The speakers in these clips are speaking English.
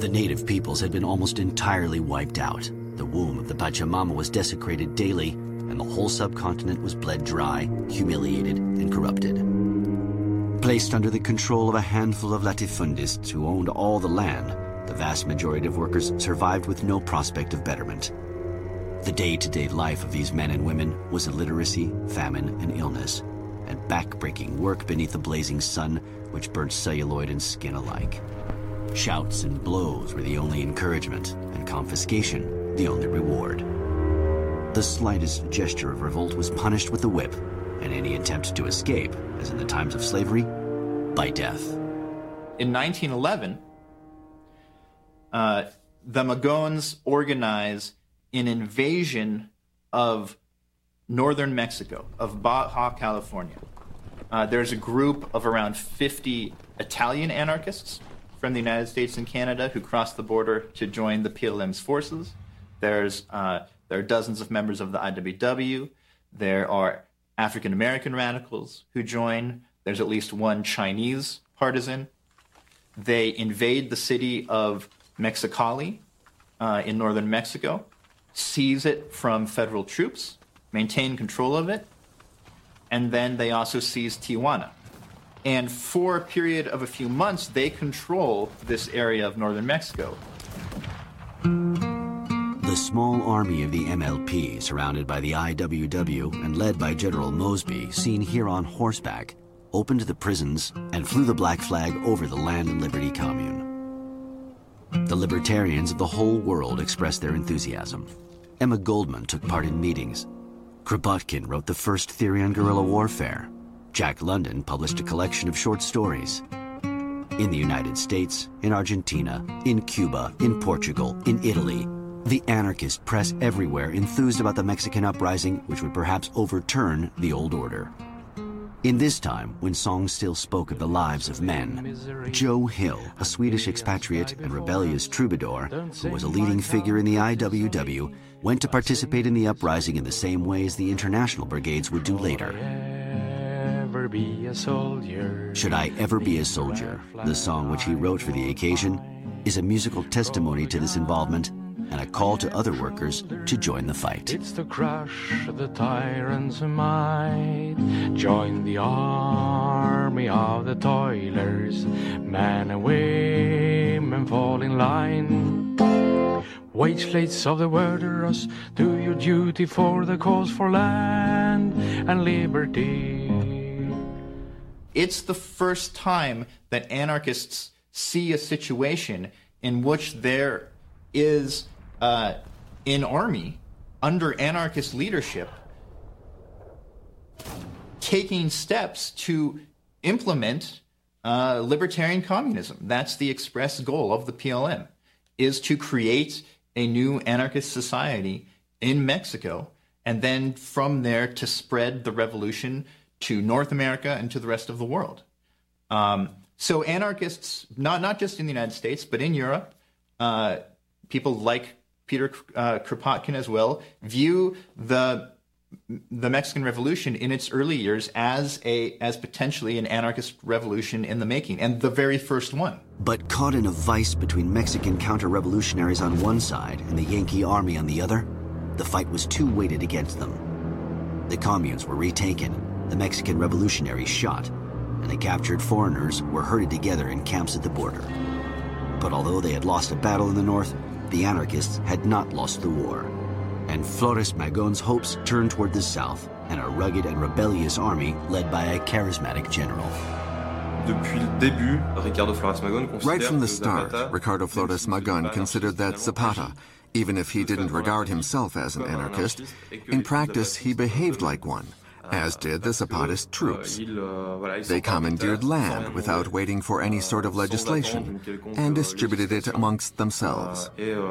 The native peoples had been almost entirely wiped out. The womb of the Pachamama was desecrated daily, and the whole subcontinent was bled dry, humiliated, and corrupted. Placed under the control of a handful of latifundists who owned all the land, the vast majority of workers survived with no prospect of betterment. The day-to-day life of these men and women was illiteracy, famine, and illness, and back-breaking work beneath the blazing sun, which burnt celluloid and skin alike. Shouts and blows were the only encouragement, and confiscation the only reward. The slightest gesture of revolt was punished with the whip, and any attempt to escape, as in the times of slavery, by death. In 1911, the Magones organize an invasion of northern Mexico, of Baja California. There's a group of around 50 Italian anarchists from the United States and Canada who crossed the border to join the PLM's forces. There are dozens of members of the IWW. There are African-American radicals who join. There's at least one Chinese partisan. They invade the city of Mexicali in northern Mexico, seize it from federal troops, maintain control of it, and then they also seize Tijuana. And for a period of a few months, they control this area of northern Mexico. The small army of the MLP, surrounded by the IWW and led by General Mosby, seen here on horseback, opened the prisons and flew the black flag over the Land and Liberty Commune. The libertarians of the whole world expressed their enthusiasm. Emma Goldman took part in meetings. Kropotkin wrote the first theory on guerrilla warfare. Jack London published a collection of short stories. In the United States, in Argentina, in Cuba, in Portugal, in Italy, the anarchist press everywhere enthused about the Mexican uprising, which would perhaps overturn the old order. In this time, when songs still spoke of the lives of men, Joe Hill, a Swedish expatriate and rebellious troubadour, who was a leading figure in the IWW, went to participate in the uprising in the same way as the international brigades would do later. Should I Ever Be a Soldier, the song which he wrote for the occasion, is a musical testimony to this involvement and a call to other workers to join the fight. It's to crush the tyrant's might. Join the army of the toilers. Men and women fall in line. Wage slates of the workers, do your duty for the cause for land and liberty. It's the first time that anarchists see a situation in which there is an army under anarchist leadership taking steps to implement libertarian communism. That's the express goal of the PLM, is to create a new anarchist society in Mexico, and then from there to spread the revolution to North America and to the rest of the world. So anarchists, not just in the United States, but in Europe, people like Peter Kropotkin as well, view the Mexican Revolution in its early years as potentially an anarchist revolution in the making, and the very first one. But caught in a vice between Mexican counter-revolutionaries on one side and the Yankee army on the other, the fight was too weighted against them. The communes were retaken, the Mexican revolutionaries shot, and the captured foreigners were herded together in camps at the border. But although they had lost a battle in the north, the anarchists had not lost the war. And Flores Magon's hopes turned toward the south and a rugged and rebellious army led by a charismatic general. Right from the start, Ricardo Flores Magon considered that Zapata, even if he didn't regard himself as an anarchist, in practice he behaved like one, as did the Zapatist troops. They commandeered land without waiting for any sort of legislation and distributed it amongst themselves.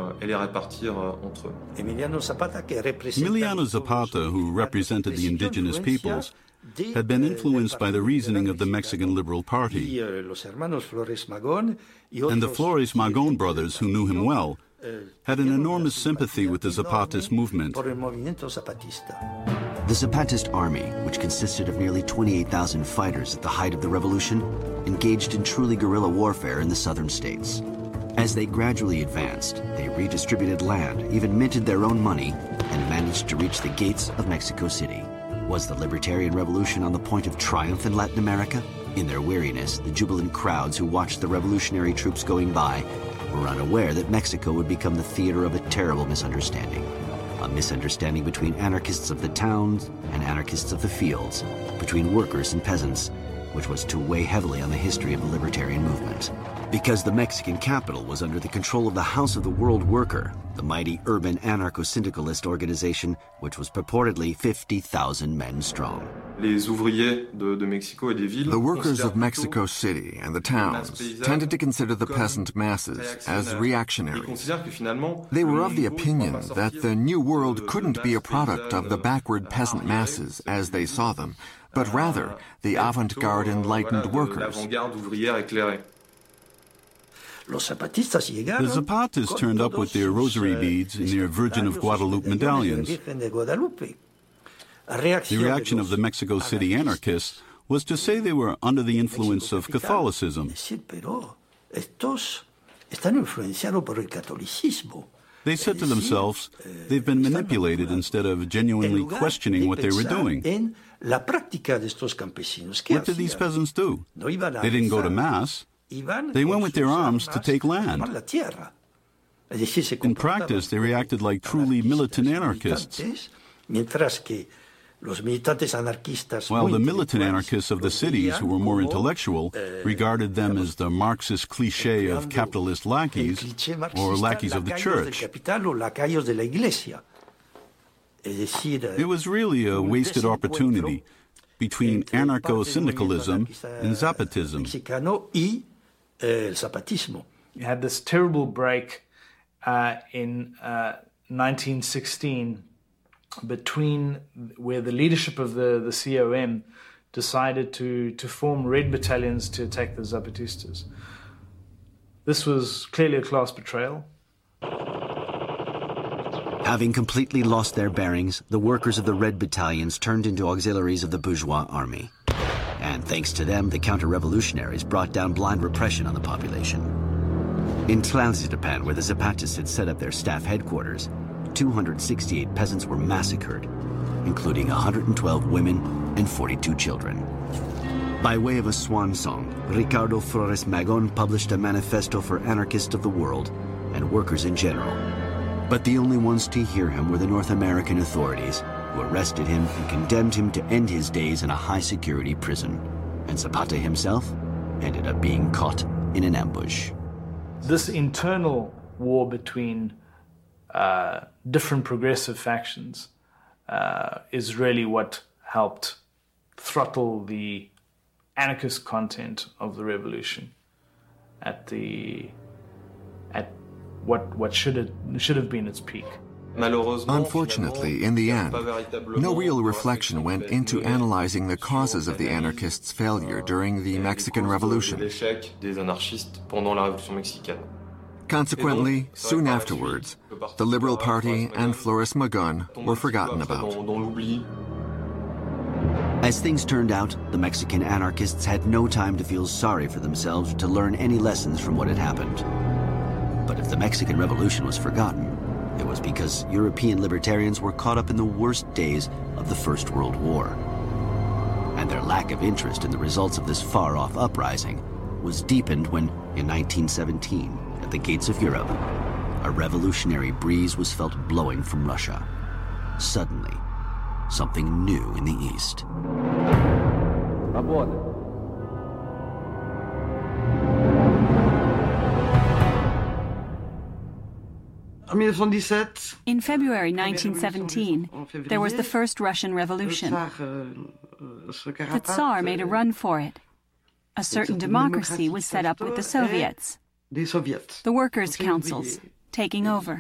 Emiliano Zapata, who represented the indigenous peoples, had been influenced by the reasoning of the Mexican Liberal Party. And the Flores Magon brothers, who knew him well, had an enormous sympathy with the Zapatist movement. The Zapatist army, which consisted of nearly 28,000 fighters at the height of the revolution, engaged in truly guerrilla warfare in the southern states. As they gradually advanced, they redistributed land, even minted their own money, and managed to reach the gates of Mexico City. Was the Libertarian Revolution on the point of triumph in Latin America? In their weariness, the jubilant crowds who watched the revolutionary troops going by were unaware that Mexico would become the theater of a terrible misunderstanding. A misunderstanding between anarchists of the towns and anarchists of the fields, between workers and peasants, which was to weigh heavily on the history of the libertarian movement. Because the Mexican capital was under the control of the House of the World Worker, the mighty urban anarcho-syndicalist organization, which was purportedly 50,000 men strong. The workers of Mexico City and the towns tended to consider the peasant masses as reactionaries. They were of the opinion that the New World couldn't be a product of the backward peasant masses as they saw them, but rather the avant-garde enlightened workers. The Zapatistas turned up with their rosary beads and their Virgin of Guadalupe medallions. The reaction of the Mexico City anarchists was to say they were under the influence of Catholicism. They said to themselves, they've been manipulated instead of genuinely questioning what they were doing. What did these peasants do? They didn't go to Mass. They went with their arms to take land. In practice, they reacted like truly militant anarchists. While the militant anarchists of the cities, who were more intellectual, regarded them as the Marxist cliché of capitalist lackeys or lackeys of the church. It was really a wasted opportunity between anarcho-syndicalism and Zapatism. You had this terrible break in 1916 between where the leadership of the COM decided to form red battalions to attack the Zapatistas. This was clearly a class betrayal. Having completely lost their bearings, the workers of the red battalions turned into auxiliaries of the bourgeois army. And thanks to them, the counter-revolutionaries brought down blind repression on the population. In Tlaltizapán, where the Zapatistas had set up their staff headquarters, 268 peasants were massacred, including 112 women and 42 children. By way of a swan song, Ricardo Flores Magón published a manifesto for anarchists of the world and workers in general. But the only ones to hear him were the North American authorities, who arrested him and condemned him to end his days in a high-security prison. And Zapata himself ended up being caught in an ambush. This internal war between different progressive factions is really what helped throttle the anarchist content of the revolution at what should have been its peak. Unfortunately, in the end, no real reflection went into analyzing the causes of the anarchists' failure during the Mexican Revolution. Consequently, soon afterwards, the Liberal Party and Flores Magón were forgotten about. As things turned out, the Mexican anarchists had no time to feel sorry for themselves or to learn any lessons from what had happened. But if the Mexican Revolution was forgotten, it was because European libertarians were caught up in the worst days of the First World War. And their lack of interest in the results of this far-off uprising was deepened when, in 1917, at the gates of Europe, a revolutionary breeze was felt blowing from Russia. Suddenly, something new in the East. In February 1917, there was the first Russian Revolution. The Tsar made a run for it. A certain democracy was set up with the Soviets, the workers' councils, taking over.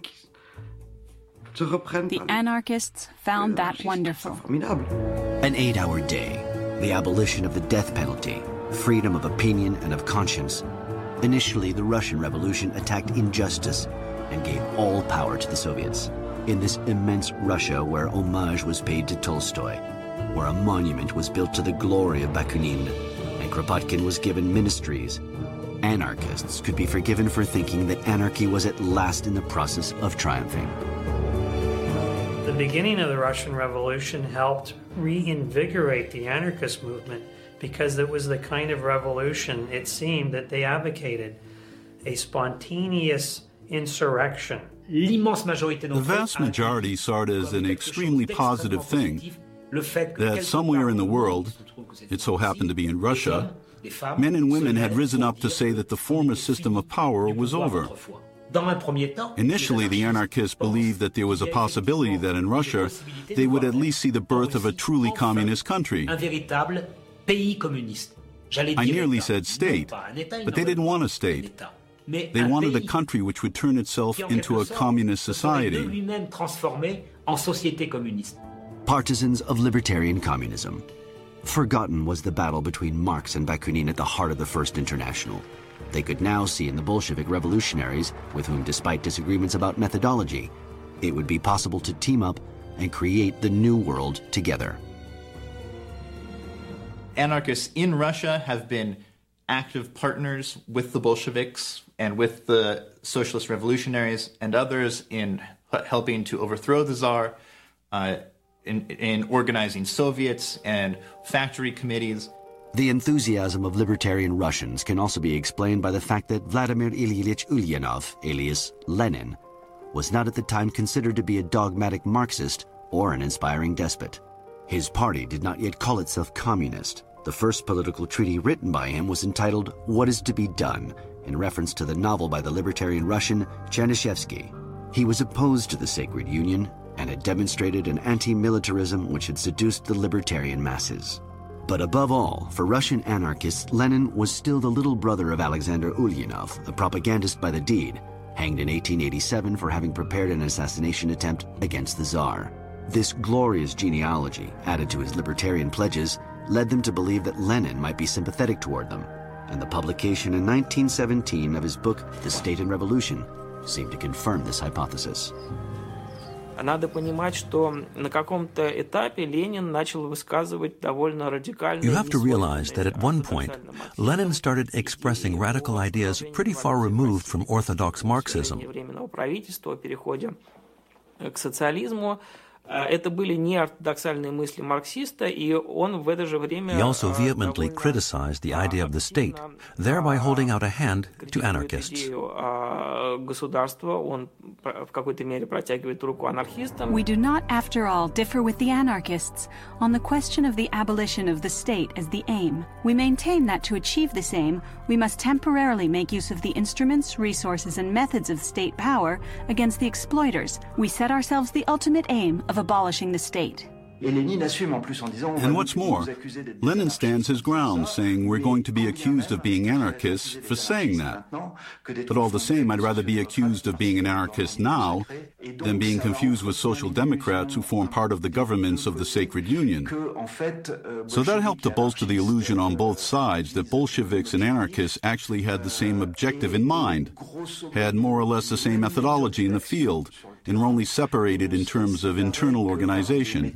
The anarchists found that wonderful. An 8-hour day, the abolition of the death penalty, freedom of opinion and of conscience. Initially, the Russian Revolution attacked injustice and gave all power to the Soviets. In this immense Russia where homage was paid to Tolstoy, where a monument was built to the glory of Bakunin, and Kropotkin was given ministries, anarchists could be forgiven for thinking that anarchy was at last in the process of triumphing. The beginning of the Russian Revolution helped reinvigorate the anarchist movement because it was the kind of revolution, it seemed, that they advocated, a spontaneous insurrection. The vast majority saw it as an extremely positive thing, that somewhere in the world, it so happened to be in Russia, men and women had risen up to say that the former system of power was over. Initially, the anarchists believed that there was a possibility that in Russia, they would at least see the birth of a truly communist country. I nearly said state, but they didn't want a state. They wanted a country which would turn itself into a communist society. Partisans of libertarian communism. Forgotten was the battle between Marx and Bakunin at the heart of the First International. They could now see in the Bolshevik revolutionaries, with whom, despite disagreements about methodology, it would be possible to team up and create the new world together. Anarchists in Russia have been active partners with the Bolsheviks and with the socialist revolutionaries and others in helping to overthrow the Tsar, in organizing Soviets and factory committees. The enthusiasm of libertarian Russians can also be explained by the fact that Vladimir Ilyich Ulyanov, alias Lenin, was not at the time considered to be a dogmatic Marxist or an inspiring despot. His party did not yet call itself communist. The first political treaty written by him was entitled What is to be Done, in reference to the novel by the libertarian Russian Chernyshevsky. He was opposed to the Sacred Union and had demonstrated an anti-militarism which had seduced the libertarian masses. But above all, for Russian anarchists, Lenin was still the little brother of Alexander Ulyanov, a propagandist by the deed, hanged in 1887 for having prepared an assassination attempt against the Tsar. This glorious genealogy, added to his libertarian pledges, led them to believe that Lenin might be sympathetic toward them, and the publication in 1917 of his book, The State and Revolution, seemed to confirm this hypothesis. Надо понимать, что на каком-то этапе Ленин начал высказывать довольно радикальные... You have to realize that at one point, Lenin started expressing radical ideas pretty far removed from orthodox Marxism. Временного правительства о переходе к социализму. Это были неортодоксальные мысли марксиста, и он в это же время... He also vehemently criticized the idea of the state, thereby holding out a hand to anarchists. Государство, он в какой-то мере протягивает руку анархистам. We do not, after all, differ with the anarchists on the question of the abolition of the state as the aim. We maintain that to achieve this aim, we must temporarily make use of the instruments, resources, and methods of state power against the exploiters. We set ourselves the ultimate aim of abolishing the state. And what's more, Lenin stands his ground, saying we're going to be accused of being anarchists for saying that. But all the same, I'd rather be accused of being an anarchist now than being confused with social democrats who form part of the governments of the Sacred Union. So that helped to bolster the illusion on both sides that Bolsheviks and anarchists actually had the same objective in mind, had more or less the same methodology in the field, and were only separated in terms of internal organization.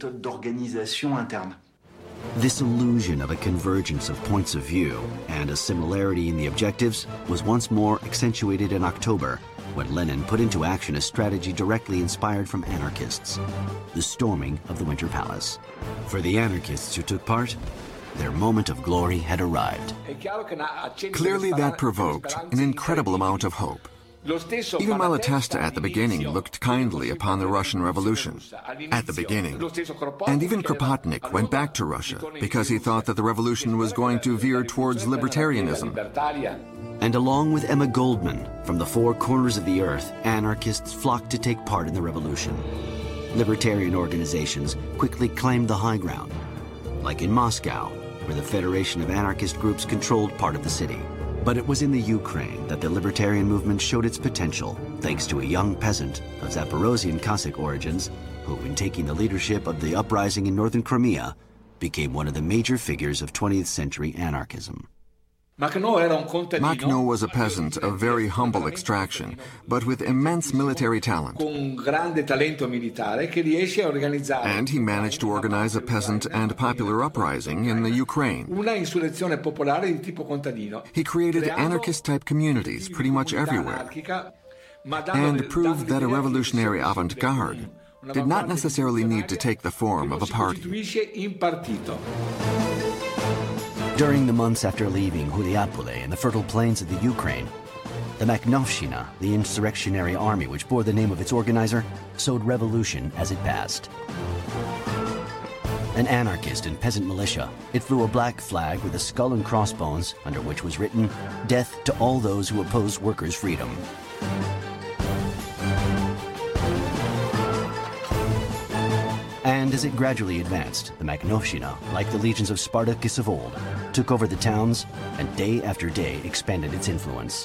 This illusion of a convergence of points of view and a similarity in the objectives was once more accentuated in October when Lenin put into action a strategy directly inspired from anarchists, the storming of the Winter Palace. For the anarchists who took part, their moment of glory had arrived. Clearly that provoked an incredible amount of hope. Even Malatesta at the beginning looked kindly upon the Russian Revolution. At the beginning. And even Kropotnik went back to Russia because he thought that the revolution was going to veer towards libertarianism. And along with Emma Goldman, from the four corners of the earth, anarchists flocked to take part in the revolution. Libertarian organizations quickly claimed the high ground, like in Moscow, where the Federation of Anarchist Groups controlled part of the city. But it was in the Ukraine that the libertarian movement showed its potential, thanks to a young peasant of Zaporozhian Cossack origins, who, in taking the leadership of the uprising in northern Crimea, became one of the major figures of 20th century anarchism. Makhno was a peasant of very humble extraction, but with immense military talent. And he managed to organize a peasant and popular uprising in the Ukraine. He created anarchist-type communities pretty much everywhere, and proved that a revolutionary avant-garde did not necessarily need to take the form of a party. During the months after leaving Huliapole and the fertile plains of the Ukraine, the Makhnovshchina, the insurrectionary army which bore the name of its organizer, sowed revolution as it passed. An anarchist and peasant militia, it flew a black flag with a skull and crossbones under which was written, "Death to all those who oppose workers' freedom." And as it gradually advanced, the Makhnovshchina, like the legions of Spartacus of old, took over the towns and day after day expanded its influence.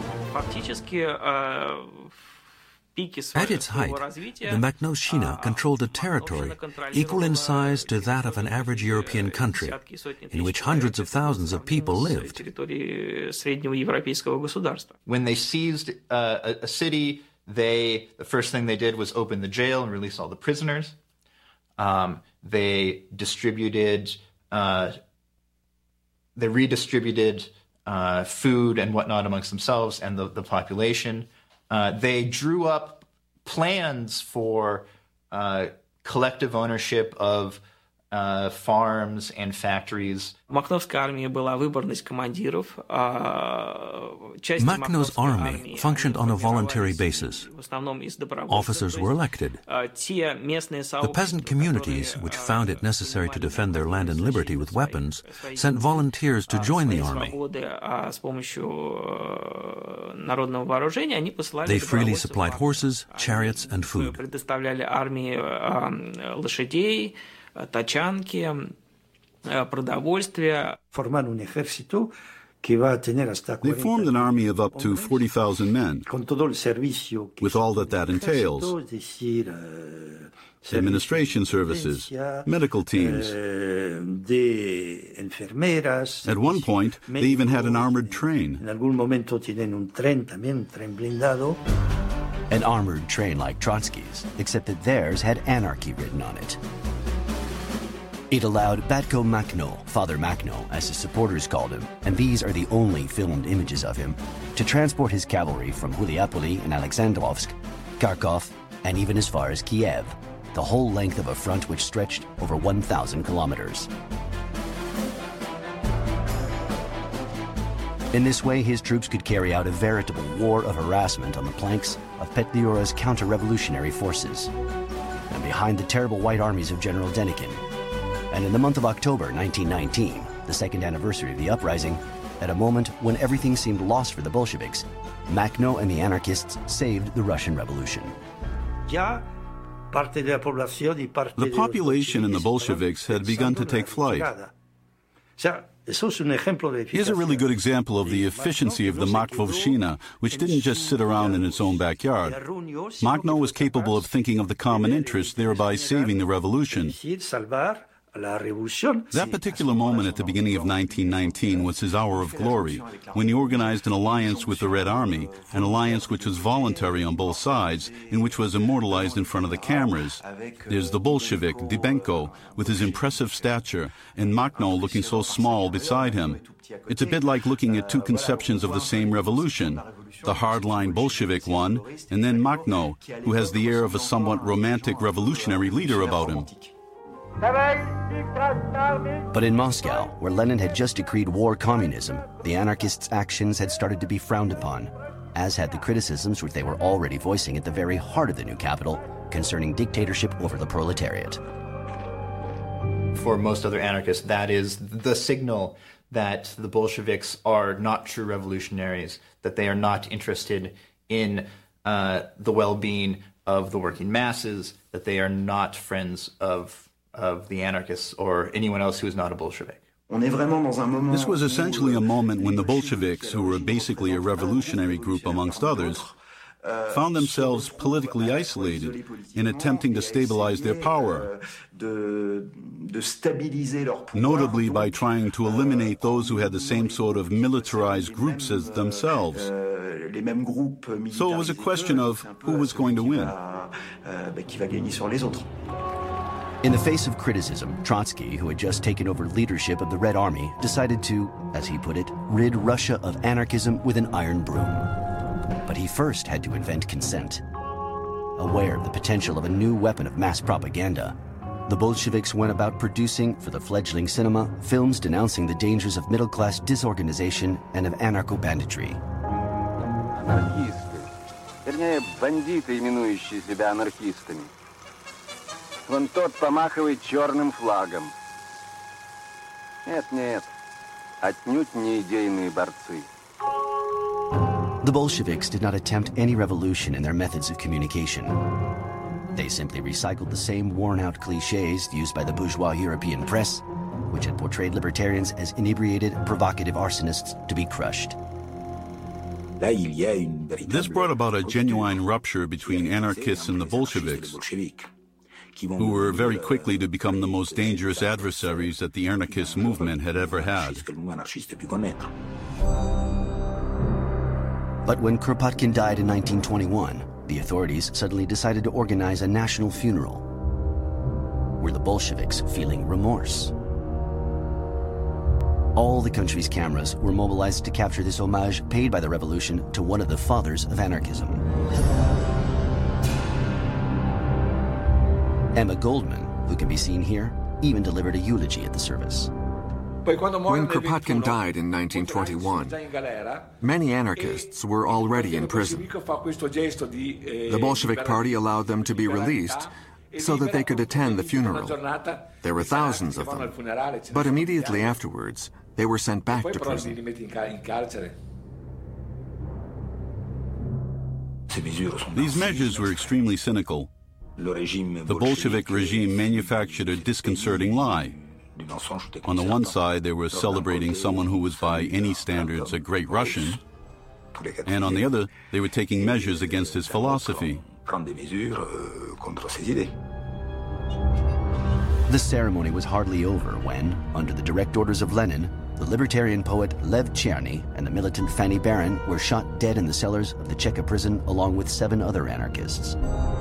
At its height, the Makhnovshchina controlled a territory equal in size to that of an average European country, in which hundreds of thousands of people lived. When they seized a city, the first thing they did was open the jail and release all the prisoners. They redistributed food and whatnot amongst themselves and the population. They drew up plans for collective ownership of farms and factories. Makhno's army functioned on a voluntary basis. Officers were elected. The peasant communities, which found it necessary to defend their land and liberty with weapons, sent volunteers to join the army. They freely supplied horses, chariots, and food. Тачанки, продовольствие. They formed an army of up to 40,000 men, with all that entails: administration services, medical teams. At one point, they even had an armored train. An armored train like Trotsky's, except that theirs had anarchy written on it. It allowed Batko Makhno, Father Makhno, as his supporters called him, and these are the only filmed images of him, to transport his cavalry from Huliapole and Alexandrovsk, Kharkov, and even as far as Kiev, the whole length of a front which stretched over 1,000 kilometers. In this way, his troops could carry out a veritable war of harassment on the flanks of Petliura's counter-revolutionary forces, and behind the terrible white armies of General Denikin. And in the month of October 1919, the second anniversary of the uprising, at a moment when everything seemed lost for the Bolsheviks, Makhno and the anarchists saved the Russian Revolution. The population and the Bolsheviks had begun to take flight. Here's a really good example of the efficiency of the Makhnovshchina, which didn't just sit around in its own backyard. Makhno was capable of thinking of the common interest, thereby saving the revolution. That particular moment at the beginning of 1919 was his hour of glory, when he organized an alliance with the Red Army, an alliance which was voluntary on both sides, and which was immortalized in front of the cameras. There's the Bolshevik, Dybenko, with his impressive stature, and Makhno looking so small beside him. It's a bit like looking at two conceptions of the same revolution, the hardline Bolshevik one, and then Makhno, who has the air of a somewhat romantic revolutionary leader about him. But in Moscow, where Lenin had just decreed war communism, the anarchists' actions had started to be frowned upon, as had the criticisms which they were already voicing at the very heart of the new capital concerning dictatorship over the proletariat. For most other anarchists, that is the signal that the Bolsheviks are not true revolutionaries, that they are not interested in the well-being of the working masses, that they are not friends of the anarchists or anyone else who is not a Bolshevik. This was essentially a moment when the Bolsheviks, who were basically a revolutionary group amongst others, found themselves politically isolated in attempting to stabilize their power, notably by trying to eliminate those who had the same sort of militarized groups as themselves. So it was a question of who was going to win. In the face of criticism, Trotsky, who had just taken over leadership of the Red Army, decided to, as he put it, rid Russia of anarchism with an iron broom. But he first had to invent consent. Aware of the potential of a new weapon of mass propaganda, the Bolsheviks went about producing, for the fledgling cinema, films denouncing the dangers of middle-class disorganization and of anarcho-banditry. Анархисты, вернее, бандиты, именующие себя анархистами. Вон тот помахивает черным флагом. Нет, отнюдь не идейные борцы. The Bolsheviks did not attempt any revolution in their methods of communication. They simply recycled the same worn-out cliches used by the bourgeois European press, which had portrayed libertarians as inebriated, provocative arsonists to be crushed. This brought about a genuine rupture between anarchists and the Bolsheviks, who were very quickly to become the most dangerous adversaries that the anarchist movement had ever had. But when Kropotkin died in 1921, the authorities suddenly decided to organize a national funeral. Were the Bolsheviks feeling remorse? All the country's cameras were mobilized to capture this homage paid by the revolution to one of the fathers of anarchism. Emma Goldman, who can be seen here, even delivered a eulogy at the service. When Kropotkin died in 1921, many anarchists were already in prison. The Bolshevik Party allowed them to be released so that they could attend the funeral. There were thousands of them, but immediately afterwards, they were sent back to prison. These measures were extremely cynical. The Bolshevik regime manufactured a disconcerting lie. On the one side, they were celebrating someone who was by any standards a great Russian, and on the other, they were taking measures against his philosophy. The ceremony was hardly over when, under the direct orders of Lenin, the libertarian poet Lev Cherny and the militant Fanny Baron were shot dead in the cellars of the Cheka prison along with 7 other anarchists.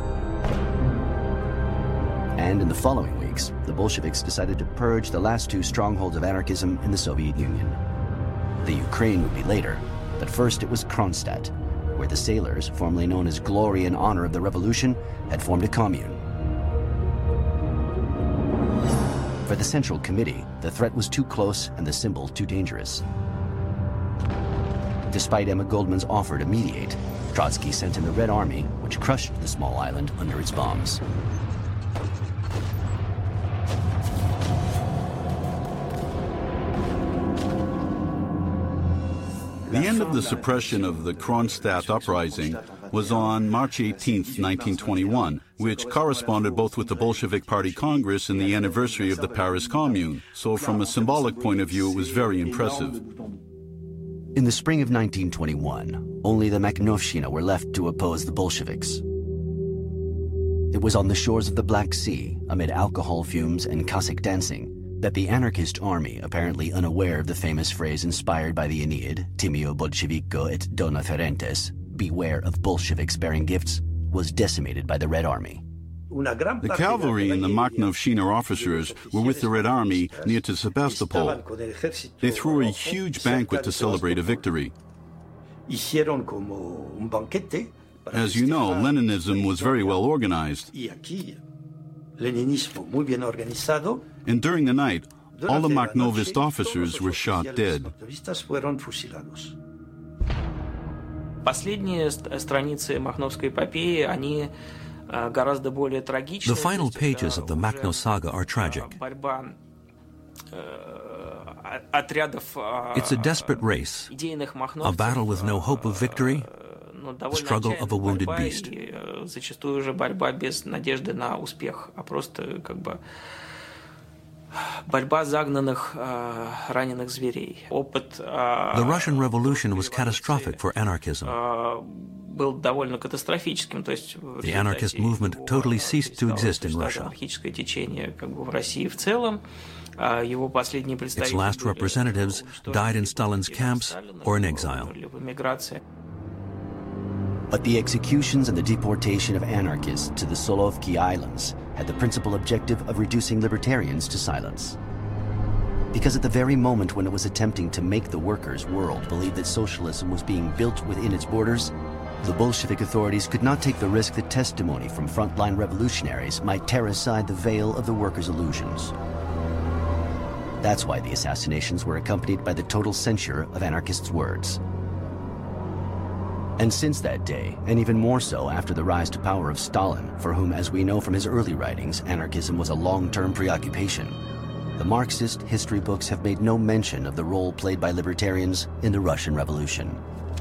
And in the following weeks, the Bolsheviks decided to purge the last 2 strongholds of anarchism in the Soviet Union. The Ukraine would be later, but first it was Kronstadt, where the sailors, formerly known as Glory and Honor of the Revolution, had formed a commune. For the Central Committee, the threat was too close and the symbol too dangerous. Despite Emma Goldman's offer to mediate, Trotsky sent in the Red Army, which crushed the small island under its bombs. The end of the suppression of the Kronstadt uprising was on March 18, 1921, which corresponded both with the Bolshevik Party Congress and the anniversary of the Paris Commune. So from a symbolic point of view, it was very impressive. In the spring of 1921, only the Makhnovshchina were left to oppose the Bolsheviks. It was on the shores of the Black Sea, amid alcohol fumes and Cossack dancing, that the anarchist army, apparently unaware of the famous phrase inspired by the Aeneid, Timeo Bolshevico et dona ferentes, beware of Bolsheviks bearing gifts, was decimated by the Red Army. The cavalry and the Makhnovshchina officers were with the Red Army near to Sebastopol. They threw a huge banquet to celebrate a victory. As you know, Leninism was very well organized. And during the night, all the Makhnovist officers were shot dead. The final pages of the Makhno saga are tragic. It's a desperate race, a battle with no hope of victory, the struggle of a wounded beast. борьба загнанных, раненых зверей. Опыт... The Russian Revolution was catastrophic for anarchism. Был довольно катастрофическим, то есть the anarchist movement totally ceased to exist in Russia. Анархическое течение как бы в России в целом. Его последние представители... Its last representatives died in Stalin's camps or in exile. But the executions and the deportation of anarchists to the Solovki Islands had the principal objective of reducing libertarians to silence. Because at the very moment when it was attempting to make the workers' world believe that socialism was being built within its borders, the Bolshevik authorities could not take the risk that testimony from frontline revolutionaries might tear aside the veil of the workers' illusions. That's why the assassinations were accompanied by the total censure of anarchists' words. And since that day, and even more so after the rise to power of Stalin, for whom, as we know from his early writings, anarchism was a long-term preoccupation, the Marxist history books have made no mention of the role played by libertarians in the Russian Revolution.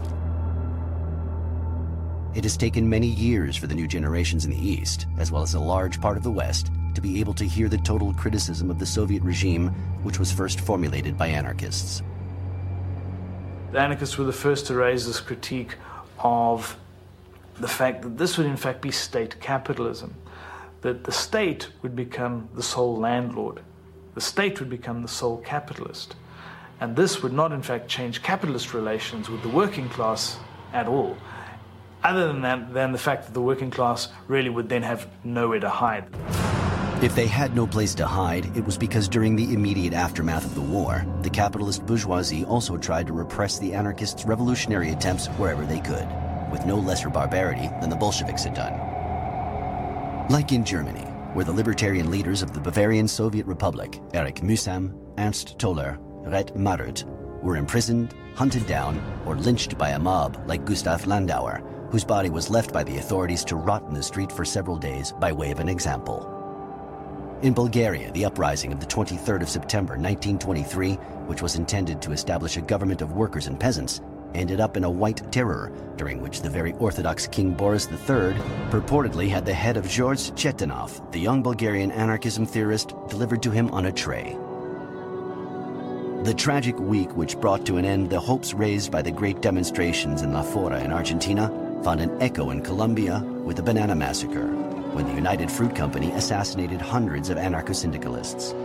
It has taken many years for the new generations in the East, as well as a large part of the West, to be able to hear the total criticism of the Soviet regime, which was first formulated by anarchists. The anarchists were the first to raise this critique of the fact that this would in fact be state capitalism, that the state would become the sole landlord, the state would become the sole capitalist, and this would not in fact change capitalist relations with the working class at all, other than the fact that the working class really would then have nowhere to hide. If they had no place to hide, it was because during the immediate aftermath of the war, the capitalist bourgeoisie also tried to repress the anarchists' revolutionary attempts wherever they could, with no lesser barbarity than the Bolsheviks had done. Like in Germany, where the libertarian leaders of the Bavarian Soviet Republic, Erich Mühsam, Ernst Toller, Ret Marut, were imprisoned, hunted down, or lynched by a mob like Gustav Landauer, whose body was left by the authorities to rot in the street for several days by way of an example. In Bulgaria, the uprising of the 23rd of September 1923, which was intended to establish a government of workers and peasants, ended up in a white terror, during which the very orthodox King Boris III purportedly had the head of George Chetanov, the young Bulgarian anarchism theorist, delivered to him on a tray. The tragic week which brought to an end the hopes raised by the great demonstrations in La Fora in Argentina found an echo in Colombia with the Banana Massacre, when the United Fruit Company assassinated hundreds of anarcho-syndicalists.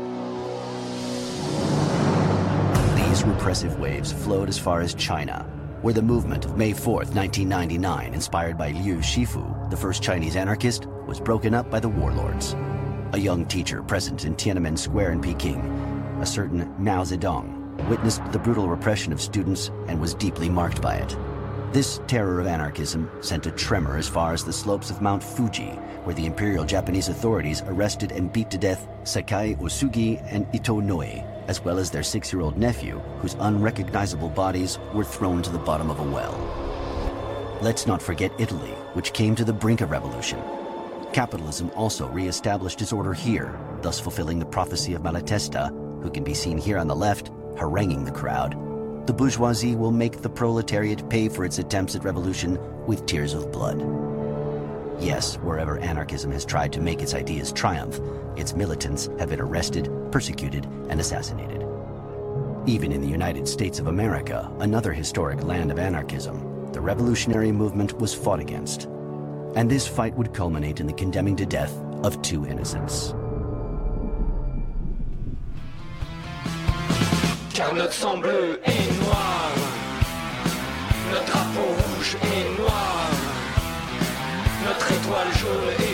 These repressive waves flowed as far as China, where the movement of May 4th, 1999, inspired by Liu Shifu, the first Chinese anarchist, was broken up by the warlords. A young teacher present in Tiananmen Square in Peking, a certain Mao Zedong, witnessed the brutal repression of students and was deeply marked by it. This terror of anarchism sent a tremor as far as the slopes of Mount Fuji, where the Imperial Japanese authorities arrested and beat to death Sakai Osugi and Ito Noe, as well as their 6-year-old nephew, whose unrecognizable bodies were thrown to the bottom of a well. Let's not forget Italy, which came to the brink of revolution. Capitalism also re-established its order here, thus fulfilling the prophecy of Malatesta, who can be seen here on the left, haranguing the crowd. The bourgeoisie will make the proletariat pay for its attempts at revolution with tears of blood. Yes, wherever anarchism has tried to make its ideas triumph, its militants have been arrested, persecuted, and assassinated. Even in the United States of America, another historic land of anarchism, the revolutionary movement was fought against. And this fight would culminate in the condemning to death of 2 innocents. Car notre sang bleu est noir, notre drapeau rouge est noir, notre étoile jaune est